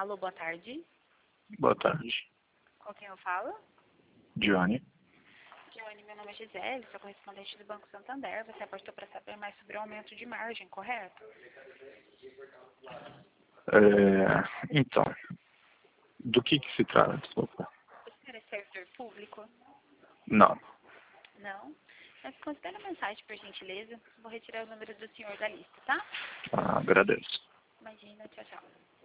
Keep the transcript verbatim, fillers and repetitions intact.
Alô, boa tarde. Boa tarde. Com quem eu falo? Johnny. Johnny, meu nome é Gisele, sou correspondente do Banco Santander. Você apostou para saber mais sobre o aumento de margem, correto? É, então, do que que se trata, desculpa? O senhor é servidor público? Não. Não? Mas considere a mensagem, por gentileza. Vou retirar o número do senhor da lista, tá? Ah, agradeço. Imagina, tchau, tchau.